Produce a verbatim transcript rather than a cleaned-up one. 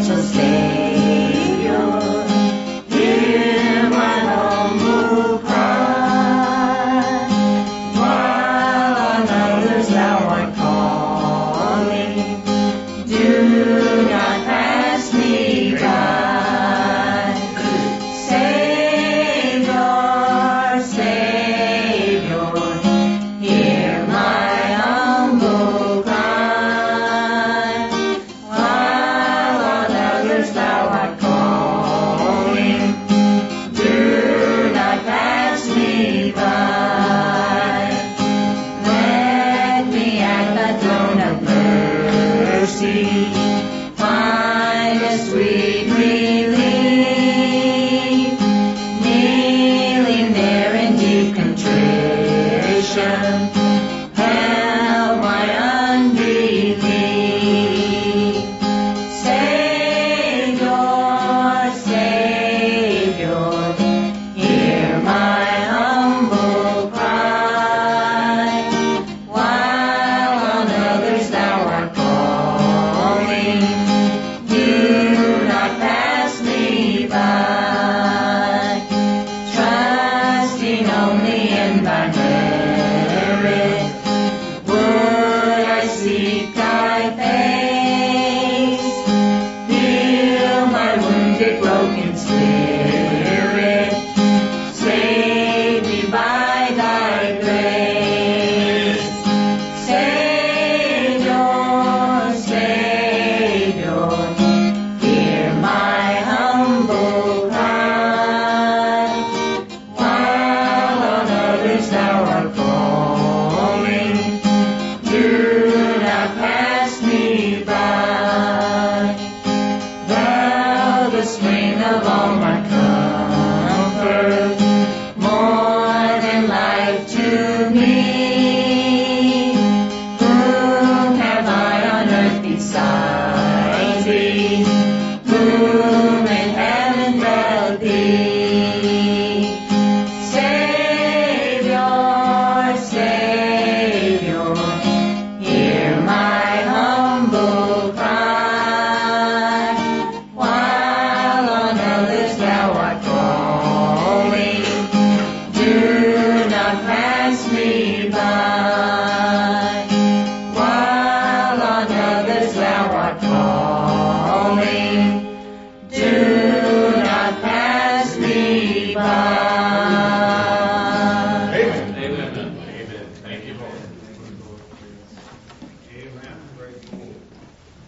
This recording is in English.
precious Savior, hear my humble cry. While on others thou art calling, do not pass me by. Savior, Savior, hear my humble cry. While on others thou art calling, do not pass me by. Let me at the throne of mercy find a sweet relief, kneeling there in deep contrition, help my unbelief. Savior, Savior, hear my humble cry. While on others thou art calling, do not pass me by. Trusting only in thy merit, would I seek thy face. Heal my wounded, broken spirit, save me by thy grace. Savior, Savior, hear my humble cry. While on others thou art calling, do not pass me by. Thou, the spring of all my comfort, more than life to me. Whom have I on earth besides thee? Whom in heaven but thee? Savior, Savior, hear my humble cry. While on others thou art calling, do not pass me by. While on others thou art calling, do not pass me by. Amen. Amen. Amen. Thank you, Lord.